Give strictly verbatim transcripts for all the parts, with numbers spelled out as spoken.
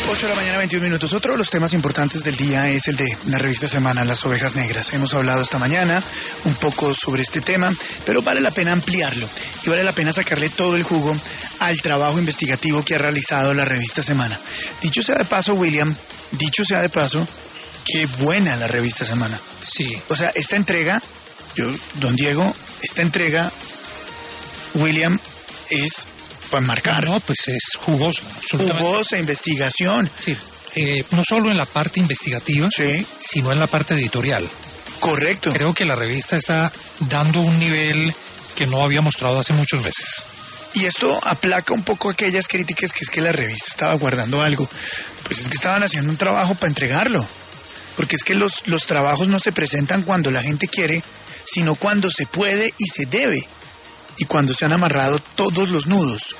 ocho de la mañana, veintiún minutos. Otro de los temas importantes del día es el de la revista Semana, Las Ovejas Negras. Hemos hablado esta mañana un poco sobre este tema, pero vale la pena ampliarlo y vale la pena sacarle todo el jugo al trabajo investigativo que ha realizado la revista Semana. Dicho sea de paso, William, dicho sea de paso, qué buena la revista Semana. Sí. O sea, esta entrega, yo, don Diego, esta entrega, William, es para marcar. No, pues es jugosa, absolutamente. Jugosa investigación. Sí, eh, no solo en la parte investigativa, sí, sino en la parte editorial. Correcto. Creo que la revista está dando un nivel que no había mostrado hace muchos meses. Y esto aplaca un poco aquellas críticas que es que la revista estaba guardando algo. Pues es que estaban haciendo un trabajo para entregarlo. Porque es que los, los trabajos no se presentan cuando la gente quiere, sino cuando se puede y se debe. Y cuando se han amarrado todos los nudos.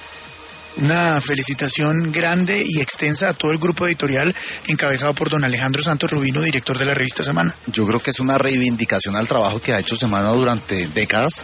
Una felicitación grande y extensa a todo el grupo editorial encabezado por don Alejandro Santos Rubino, director de la revista Semana. Yo creo que es una reivindicación al trabajo que ha hecho Semana durante décadas.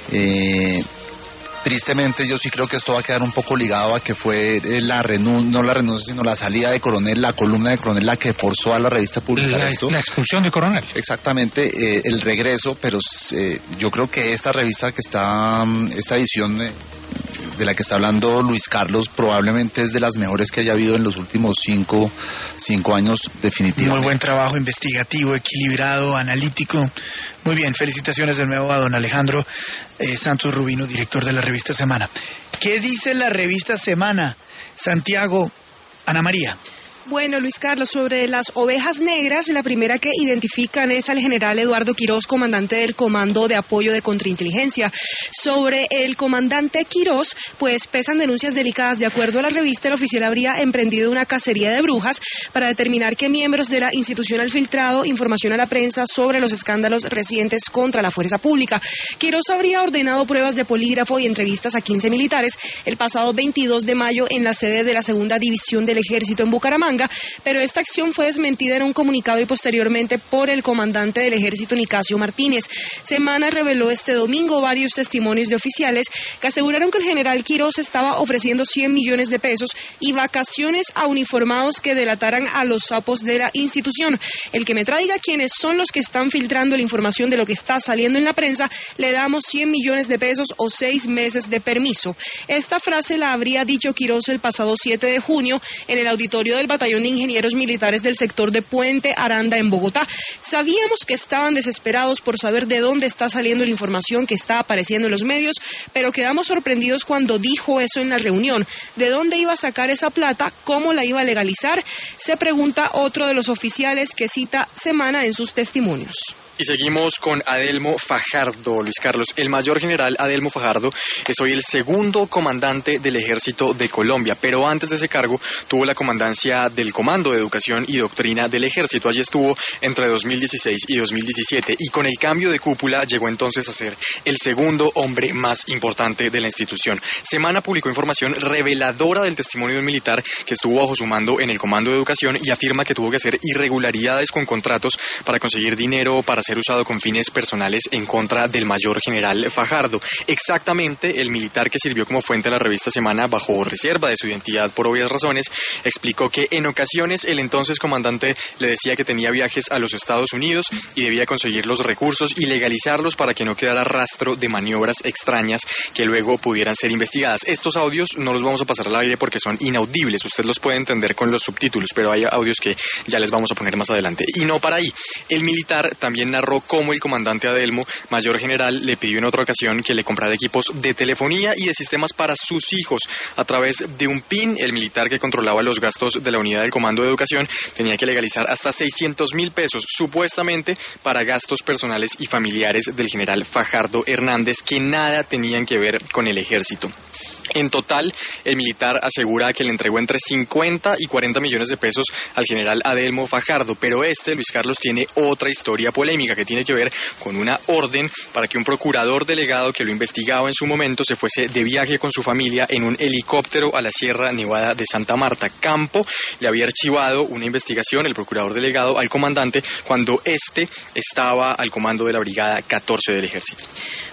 Eh, tristemente yo sí creo que esto va a quedar un poco ligado a que fue la renuncia, no la renuncia, sino la salida de Coronel, la columna de Coronel, la que forzó a la revista a publicar la, esto. La expulsión de Coronel. Exactamente, eh, el regreso, pero eh, yo creo que esta revista que está, esta edición eh, de la que está hablando Luis Carlos, probablemente es de las mejores que haya habido en los últimos cinco, cinco años, definitivamente. Muy buen trabajo investigativo, equilibrado, analítico. Muy bien, felicitaciones de nuevo a don Alejandro eh, Santos Rubino, director de la revista Semana. ¿Qué dice la revista Semana? Santiago, Ana María. Bueno, Luis Carlos, sobre las ovejas negras, la primera que identifican es al general Eduardo Quirós, comandante del Comando de Apoyo de Contrainteligencia. Sobre el comandante Quirós, pues pesan denuncias delicadas. De acuerdo a la revista, el oficial habría emprendido una cacería de brujas para determinar qué miembros de la institución han filtrado información a la prensa sobre los escándalos recientes contra la fuerza pública. Quirós habría ordenado pruebas de polígrafo y entrevistas a quince militares el pasado veintidós de mayo en la sede de la Segunda División del Ejército en Bucaramanga, pero esta acción fue desmentida en un comunicado y posteriormente por el comandante del Ejército, Nicasio Martínez. Semana reveló este domingo varios testimonios de oficiales que aseguraron que el general Quirós estaba ofreciendo cien millones de pesos y vacaciones a uniformados que delataran a los sapos de la institución. El que me traiga quiénes son los que están filtrando la información de lo que está saliendo en la prensa, le damos cien millones de pesos o seis meses de permiso. Esta frase la habría dicho Quirós el pasado siete de junio en el auditorio del Batallón de Ingenieros Militares del sector de Puente Aranda en Bogotá. Sabíamos que estaban desesperados por saber de dónde está saliendo la información que está apareciendo en los medios, pero quedamos sorprendidos cuando dijo eso en la reunión. ¿De dónde iba a sacar esa plata? ¿Cómo la iba a legalizar? Se pregunta otro de los oficiales que cita Semana en sus testimonios. Y seguimos con Adelmo Fajardo, Luis Carlos. El mayor general Adelmo Fajardo es hoy el segundo comandante del Ejército de Colombia, pero antes de ese cargo tuvo la comandancia del Comando de Educación y Doctrina del Ejército. Allí estuvo entre dos mil dieciséis y dos mil diecisiete y con el cambio de cúpula llegó entonces a ser el segundo hombre más importante de la institución. Semana publicó información reveladora del testimonio de un militar que estuvo bajo su mando en el Comando de Educación y afirma que tuvo que hacer irregularidades con contratos para conseguir dinero para ser usado con fines personales en contra del mayor general Fajardo. Exactamente, el militar que sirvió como fuente a la revista Semana bajo reserva de su identidad por obvias razones, explicó que en ocasiones el entonces comandante le decía que tenía viajes a los Estados Unidos y debía conseguir los recursos y legalizarlos para que no quedara rastro de maniobras extrañas que luego pudieran ser investigadas. Estos audios no los vamos a pasar al aire porque son inaudibles, usted los puede entender con los subtítulos, pero hay audios que ya les vamos a poner más adelante. Y no para ahí, el militar también narró cómo el comandante Adelmo, mayor general, le pidió en otra ocasión que le comprara equipos de telefonía y de sistemas para sus hijos. A través de un P I N, el militar que controlaba los gastos de la unidad del Comando de Educación tenía que legalizar hasta seiscientos mil pesos, supuestamente para gastos personales y familiares del general Fajardo Hernández, que nada tenían que ver con el ejército. En total, el militar asegura que le entregó entre cincuenta y cuarenta millones de pesos al general Adelmo Fajardo, pero este, Luis Carlos, tiene otra historia polémica que tiene que ver con una orden para que un procurador delegado que lo investigaba en su momento se fuese de viaje con su familia en un helicóptero a la Sierra Nevada de Santa Marta. Campo le había archivado una investigación, el procurador delegado, al comandante cuando éste estaba al comando de la Brigada catorce del Ejército.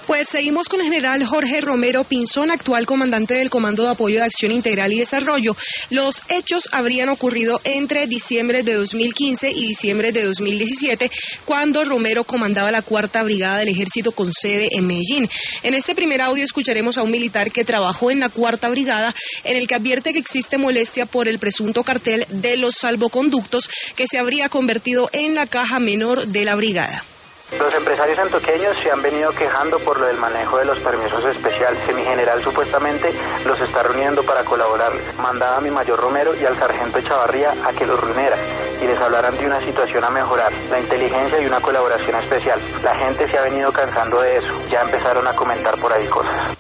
Pues seguimos con el general Jorge Romero Pinzón, actual comandante del Comando de Apoyo de Acción Integral y Desarrollo. Los hechos habrían ocurrido entre diciembre de dos mil quince y diciembre de dos mil diecisiete, cuando Romero comandaba la Cuarta Brigada del Ejército con sede en Medellín. En este primer audio escucharemos a un militar que trabajó en la Cuarta Brigada, en el que advierte que existe molestia por el presunto cartel de los salvoconductos, que se habría convertido en la caja menor de la brigada. Los empresarios antioqueños se han venido quejando por lo del manejo de los permisos especiales, que mi general supuestamente los está reuniendo para colaborar. Mandaba a mi mayor Romero y al sargento Echavarría a que los reuniera y les hablaran de una situación a mejorar, la inteligencia y una colaboración especial. La gente se ha venido cansando de eso, ya empezaron a comentar por ahí cosas.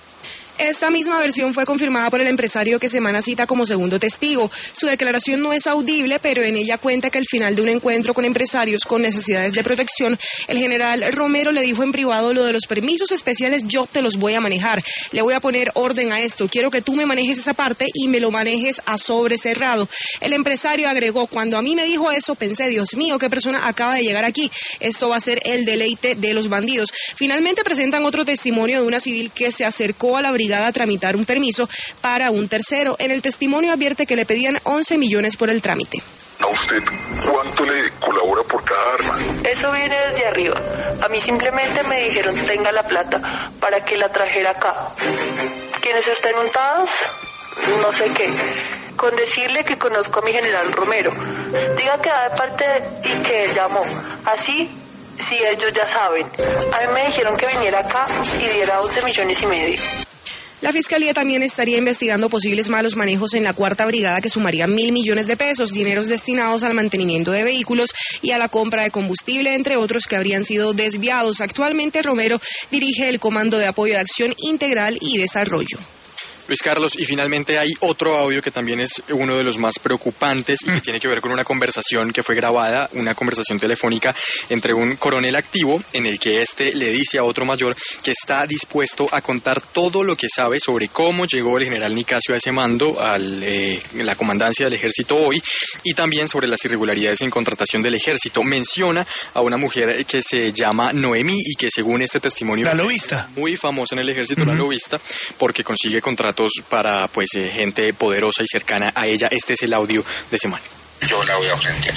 Esta misma versión fue confirmada por el empresario que Semana cita como segundo testigo. Su declaración no es audible, pero en ella cuenta que al final de un encuentro con empresarios con necesidades de protección, el general Romero le dijo en privado: lo de los permisos especiales yo te los voy a manejar, le voy a poner orden a esto, quiero que tú me manejes esa parte y me lo manejes a sobre cerrado. El empresario agregó: cuando a mí me dijo eso pensé, Dios mío, qué persona acaba de llegar aquí, esto va a ser el deleite de los bandidos. Finalmente presentan otro testimonio de una civil que se acercó a la brigada a tramitar un permiso para un tercero. En el testimonio advierte que le pedían once millones por el trámite. ¿A usted cuánto le colabora por cada arma? Eso viene desde arriba. A mí simplemente me dijeron: tenga la plata para que la trajera acá. ¿Quiénes estén untados? No sé qué. Con decirle que conozco a mi general Romero. Diga que da de parte y que él llamó. Así, si ellos ya saben. A mí me dijeron que viniera acá y diera once millones y medio. La Fiscalía también estaría investigando posibles malos manejos en la Cuarta Brigada, que sumarían mil millones de pesos, dineros destinados al mantenimiento de vehículos y a la compra de combustible, entre otros, que habrían sido desviados. Actualmente Romero dirige el Comando de Apoyo de Acción Integral y Desarrollo. Luis Carlos, y finalmente hay otro audio que también es uno de los más preocupantes y que tiene que ver con una conversación que fue grabada, una conversación telefónica entre un coronel activo, en el que este le dice a otro mayor que está dispuesto a contar todo lo que sabe sobre cómo llegó el general Nicasio a ese mando, a eh, la comandancia del ejército hoy, y también sobre las irregularidades en contratación del ejército. Menciona a una mujer que se llama Noemí y que, según este testimonio, la lobista, muy famosa en el ejército, uh-huh. la lobista, porque consigue contratos para pues eh, gente poderosa y cercana a ella. Este es el audio de Semana. Yo la voy a frente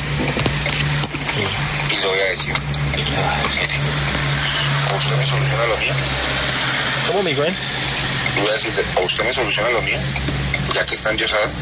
sí. y le voy a decir: mire, ¿a usted me soluciona lo mío? ¿Cómo, Miguel? Le voy a decir: ¿a usted me soluciona lo mío? Ya que está endiosada.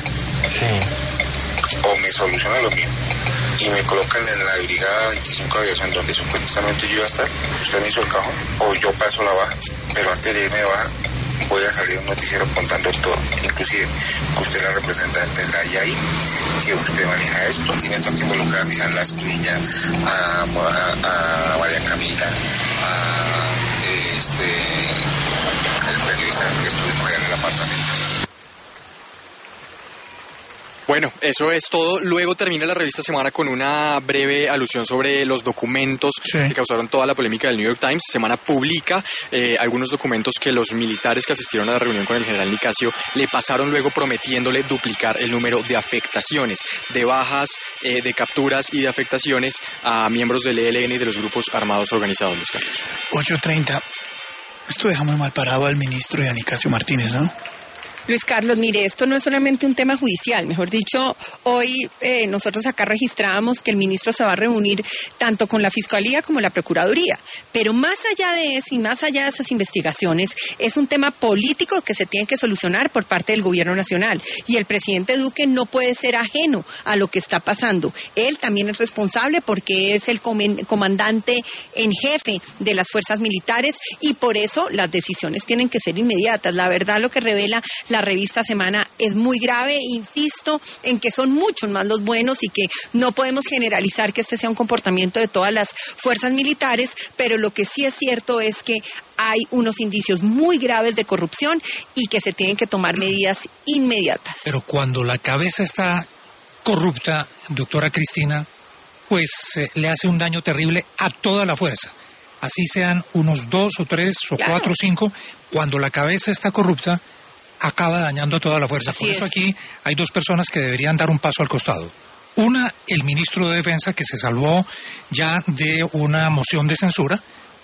Sí. O me soluciona lo mío y me colocan en la brigada veinticinco de aviación, donde supuestamente yo iba a estar. Usted me hizo el cajón, o yo paso la baja, pero antes de irme de baja voy a salir un noticiero contando todo, inclusive que usted es la representante de la I A I, que usted maneja esto, y me toca involucrar a Mijan Lascuña, a, a, a María Camila, a este el periodista que estuvimos allá en el apartamento. Bueno, eso es todo. Luego termina la revista Semana con una breve alusión sobre los documentos sí. que causaron toda la polémica del New York Times. Semana publica eh, algunos documentos que los militares que asistieron a la reunión con el general Nicasio le pasaron luego, prometiéndole duplicar el número de afectaciones, de bajas, eh, de capturas y de afectaciones a miembros del E L N y de los grupos armados organizados, Luis Carlos. ocho treinta. Esto deja muy mal parado al ministro y a Nicasio Martínez, ¿no? Luis Carlos, mire, esto no es solamente un tema judicial. Mejor dicho, hoy eh, nosotros acá registrábamos que el ministro se va a reunir tanto con la Fiscalía como la Procuraduría. Pero más allá de eso y más allá de esas investigaciones, es un tema político que se tiene que solucionar por parte del Gobierno Nacional. Y el presidente Duque no puede ser ajeno a lo que está pasando. Él también es responsable porque es el comandante en jefe de las fuerzas militares y por eso las decisiones tienen que ser inmediatas. La verdad, lo que revela la La revista Semana es muy grave. Insisto en que son muchos más los buenos y que no podemos generalizar que este sea un comportamiento de todas las fuerzas militares, pero lo que sí es cierto es que hay unos indicios muy graves de corrupción y que se tienen que tomar medidas inmediatas. Pero cuando la cabeza está corrupta, doctora Cristina, pues eh, le hace un daño terrible a toda la fuerza. Así sean unos dos o tres o claro. cuatro o cinco, cuando la cabeza está corrupta, acaba dañando a toda la fuerza. Así Por eso es. Aquí hay dos personas que deberían dar un paso al costado. Una, el ministro de Defensa, que se salvó ya de una moción de censura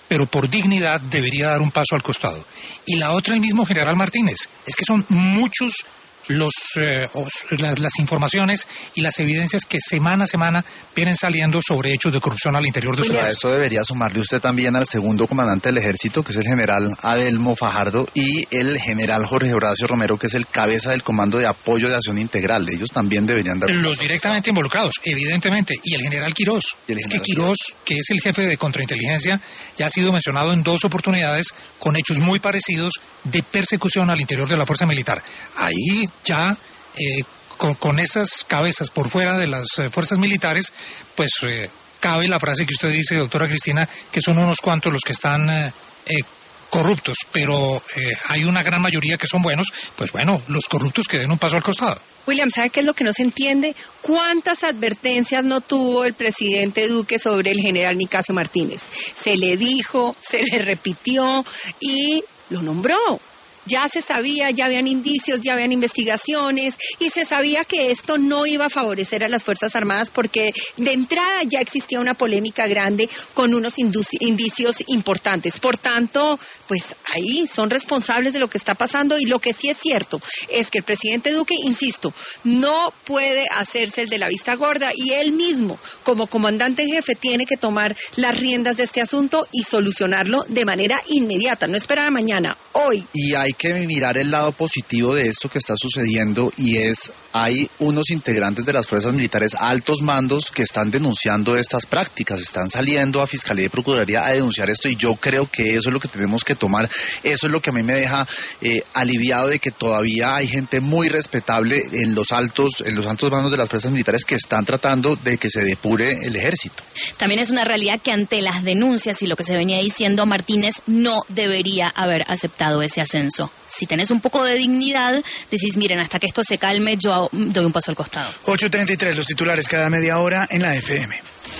pero por dignidad debería dar un paso al costado. Y la otra, el mismo general Martínez, es que son muchos los eh, os, las, las informaciones y las evidencias que semana a semana vienen saliendo sobre hechos de corrupción al interior de su país. A eso debería sumarle usted también al segundo comandante del ejército, que es el general Adelmo Fajardo, y el general Jorge Horacio Romero, que es el cabeza del Comando de Apoyo de Acción Integral. Ellos también deberían dar... Los directamente involucrados, evidentemente, y el general Quirós. El general es que Quirós, que es el jefe de contrainteligencia, ya ha sido mencionado en dos oportunidades con hechos muy parecidos de persecución al interior de la fuerza militar. Ahí ya eh, con, con esas cabezas por fuera de las eh, fuerzas militares, pues eh, cabe la frase que usted dice, doctora Cristina, que son unos cuantos los que están eh, eh, corruptos, pero eh, hay una gran mayoría que son buenos. Pues bueno, los corruptos que den un paso al costado. William, ¿sabe qué es lo que no se entiende? ¿Cuántas advertencias no tuvo el presidente Duque sobre el general Nicasio Martínez? Se le dijo, se le repitió y lo nombró. Ya se sabía, ya habían indicios, ya habían investigaciones y se sabía que esto no iba a favorecer a las Fuerzas Armadas porque de entrada ya existía una polémica grande con unos indicios importantes. Por tanto, pues ahí son responsables de lo que está pasando y lo que sí es cierto es que el presidente Duque, insisto, no puede hacerse el de la vista gorda y él mismo, como comandante jefe, tiene que tomar las riendas de este asunto y solucionarlo de manera inmediata, no esperar a mañana, hoy. Y hay que mirar el lado positivo de esto que está sucediendo y es, hay unos integrantes de las fuerzas militares, altos mandos, que están denunciando estas prácticas, están saliendo a Fiscalía y Procuraduría a denunciar esto y yo creo que eso es lo que tenemos que tomar, eso es lo que a mí me deja eh, aliviado de que todavía hay gente muy respetable en los altos, en los altos mandos de las fuerzas militares que están tratando de que se depure el ejército. También es una realidad que ante las denuncias y lo que se venía diciendo, Martínez no debería haber aceptado ese ascenso. Si tenés un poco de dignidad, decís, miren, hasta que esto se calme, yo doy un paso al costado. ocho treinta y tres, los titulares cada media hora en la F M.